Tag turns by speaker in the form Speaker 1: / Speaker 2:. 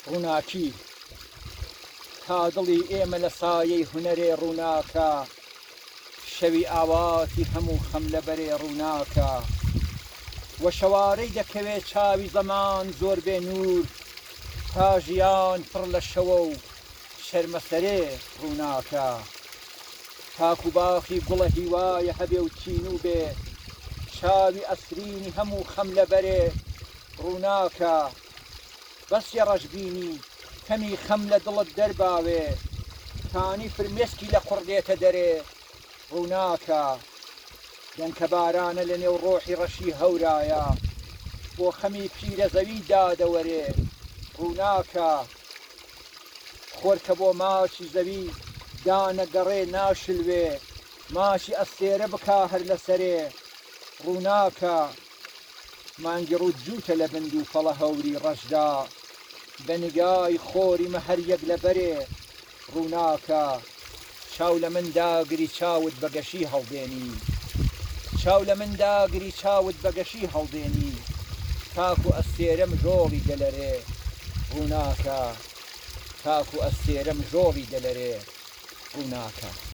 Speaker 1: ڕووناکی تا دڵی ئێمە لە سایەی هونەرێ ڕووناکە شەوی ئاواتی هەموو خەم لەبەرێ ڕووناکە وە شەوارەی دەکەوێ چاوی زەمان زۆر بێ نور تا ژیان پڕ لە شەوە و شەرمەسەرێ ڕووناکە تاک و باخی گوڵە هیوایە هەبێ و تین و بێ چاوی ئەسرینی هەموو خەم لەبەرێ ڕووناکە بەسیە ڕەشبینی کەمی خەم لە دڵت دەرباوێ کانی فرمێسکی لە قوڕدێتە دەرێ ڕووناکە دەنکە بارانە لە نێو ڕۆحی ڕەشی هەورایە بۆ خەمی پیرە زەوی دادەوەرێ ڕووناکە خۆرکە بۆ ماچی زەوی دانەگەڕێ ناشلوێ ماچی ئەستێرە بکا هەر لەسەرێ ڕووناکە مانگی ڕوود جووتە لە بند و فەڵە هەوری ڕەشدا بە نیگای خۆریمە هەر یەک لەبەرێ ڕووناکە چاو لە من داگری چاوت بەگەشی هەڵدێنی چاو لە من داگری چاوت بەگەشی هەڵدێنی تاک و ئەستێرەم ژۆڵی دەلەرێ ڕووناکە تاک و ئەستێرەم ژۆڵی دەلەرێ ڕووناکە